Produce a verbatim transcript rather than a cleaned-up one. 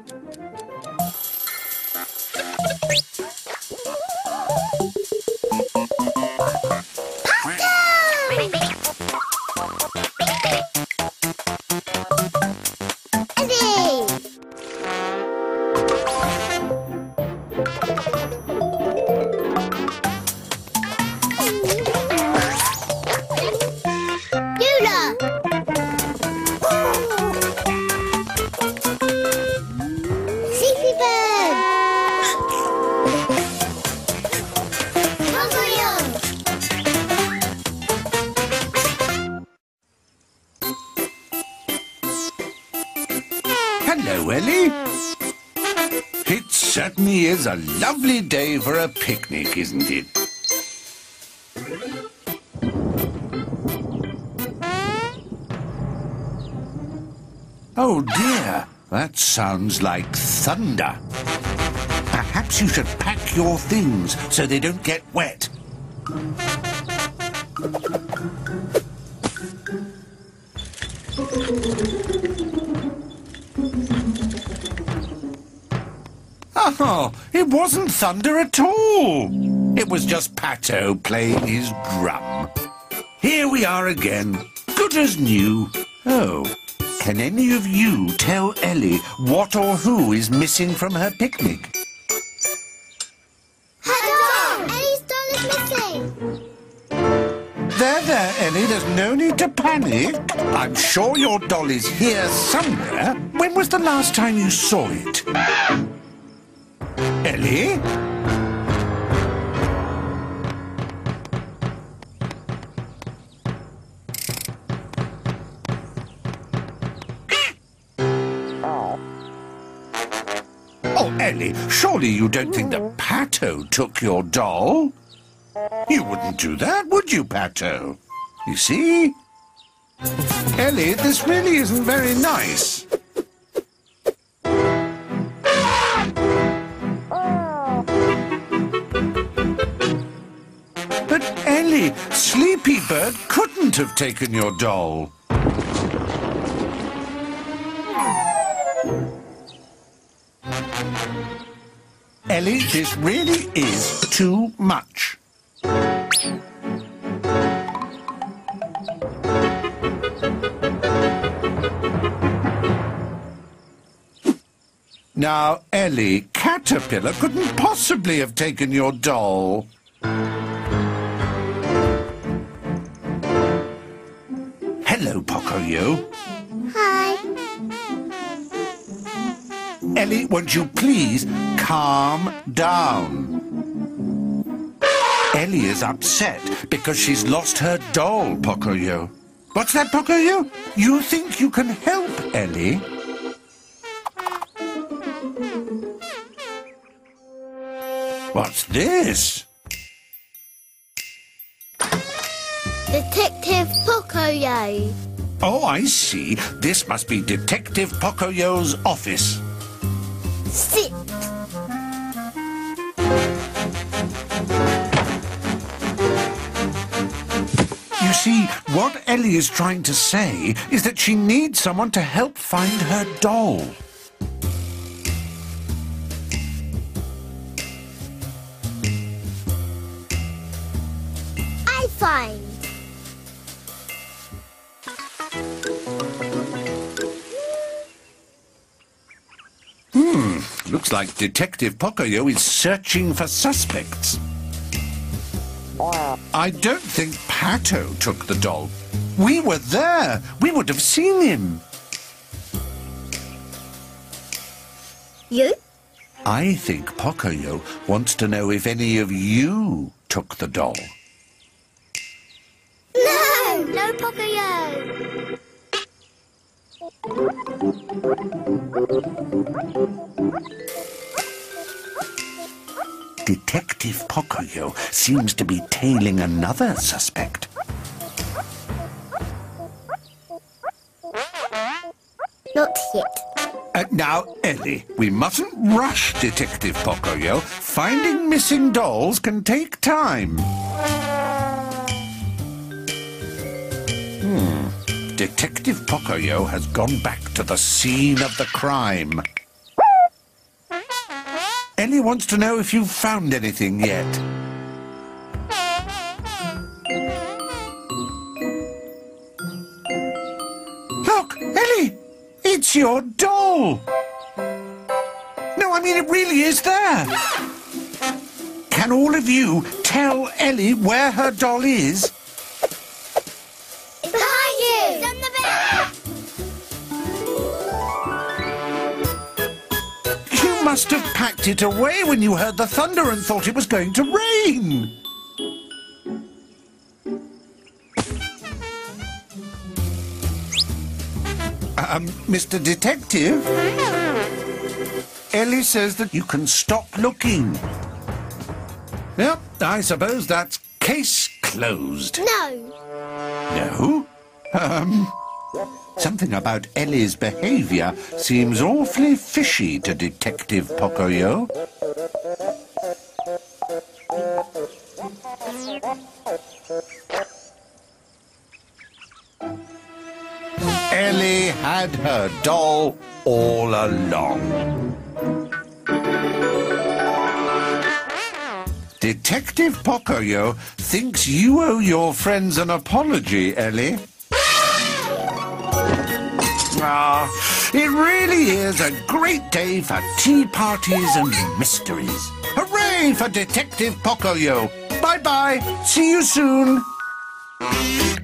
Hello, Ellie. It certainly is a lovely day for a picnic, isn't it? Oh dear, that sounds like thunder. Perhaps you should pack your things so they don't get wet. Oh, it wasn't thunder at all. It was just Pato playing his drum. Here we are again, good as new. Oh, can any of you tell Ellie what or who is missing from her picnic? Her doll! Ellie's doll is missing. There, there, Ellie, there's no need to panic. I'm sure your doll is here somewhere. When was the last time you saw it? Ellie? Oh, Ellie, surely you don't think that Pato took your doll? You wouldn't do that, would you, Pato? You see? Ellie, this really isn't very nice. But Ellie, Sleepy Bird couldn't have taken your doll. Ellie, this really is too much. Now, Ellie, Caterpillar couldn't possibly have taken your doll. Hello, Pocoyo. Hi. Ellie, won't you please calm down? Ellie is upset because she's lost her doll, Pocoyo. What's that, Pocoyo? You think you can help Ellie? What's this? Detective Pocoyo. Oh, I see. This must be Detective Pocoyo's office. Sit. You see, what Ellie is trying to say is that she needs someone to help find her doll. I find. Hmm, looks like Detective Pocoyo is searching for suspects. I don't think Pato took the doll. We were there. We would have seen him. You? I think Pocoyo wants to know if any of you took the doll. No! No, Pocoyo! Detective Pocoyo seems to be tailing another suspect. Not yet. Uh, now, Ellie, we mustn't rush Detective Pocoyo. Finding missing dolls can take time. Hmm. Detective Pocoyo has gone back to the scene of the crime. Ellie wants to know if you've found anything yet. Look, Ellie! It's your doll! No, I mean, it really is there! Can all of you tell Ellie where her doll is? It's behind you! It's on the bed! You must have packed it away when you heard the thunder and thought it was going to rain. Um, Mister Detective? Ellie says that you can stop looking. Yep, I suppose that's case closed. No. No? Um, something about Ellie's behaviour seems awfully fishy to Detective Pocoyo. Ellie had her doll all along. Detective Pocoyo thinks you owe your friends an apology, Ellie. Ah, it really is a great day for tea parties and mysteries. Hooray for Detective Pocoyo! Bye-bye. See you soon.